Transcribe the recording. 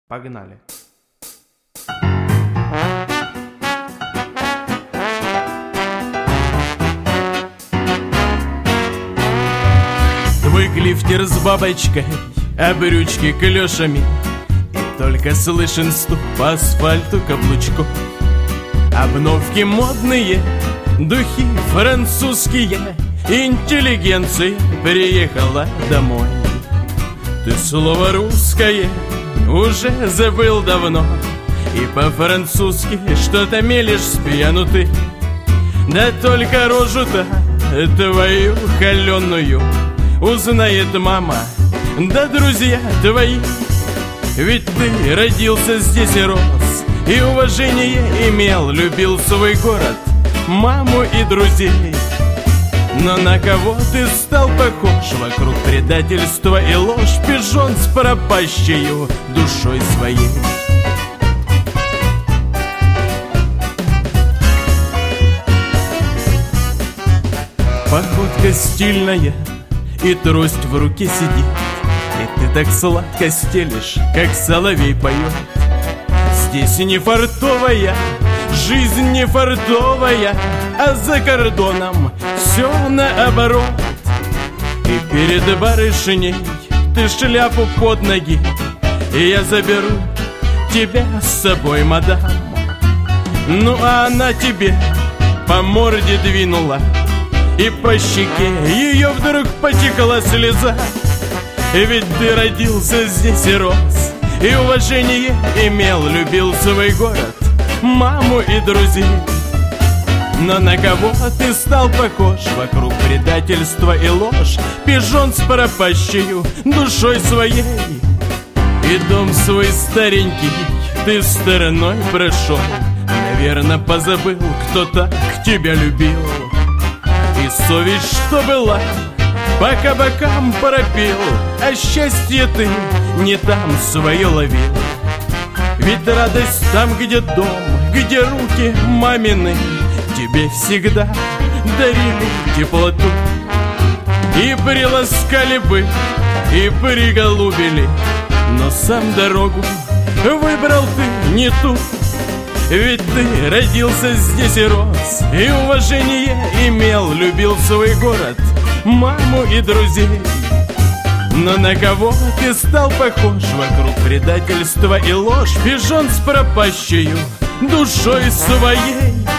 Погнали. Твой глифтер с бабочкой, а брючки клешами, и только слышен стук по асфальту каблучков. Обновки модные, духи французские, интеллигенция приехала домой. Ты слово русское уже забыл давно, и по-французски что-то мелешь с пьяну ты. Да только рожу-то твою холеную узнает мама, да друзья твои. Ведь ты родился здесь и рос, и уважение имел, любил свой город, маму и друзей. Но на кого ты стал похож? Вокруг предательства и ложь, пижон с пропащею душой своей. Походка стильная, и трость в руке сидит, и ты так сладко стелишь, как соловей поет. Здесь не фартовая, жизнь не фартовая, а за кордоном все наоборот. И перед барышней ты шляпу под ноги, и я заберу тебя с собой, мадам. Ну а она тебе по морде двинула, и по щеке ее вдруг потекла слеза. Ведь ты родился здесь и рос, и уважение имел, любил свой город, маму и друзей. Но на кого ты стал похож? Вокруг предательства и ложь, пижон с пропащею душой своей. И дом свой старенький ты стороной прошел, наверно, позабыл, кто так тебя любил. И совесть, что была, по кабакам пропил, а счастье ты не там свое ловил. Ведь радость там, где дом, где руки мамины тебе всегда дарили теплоту. И приласкали бы, и приголубили, но сам дорогу выбрал ты не ту. Ведь ты родился здесь и рос, и уважение имел, любил свой город, маму и друзей. Но на кого ты стал похож? Вокруг предательства и ложь, пижон с пропащею душой своей.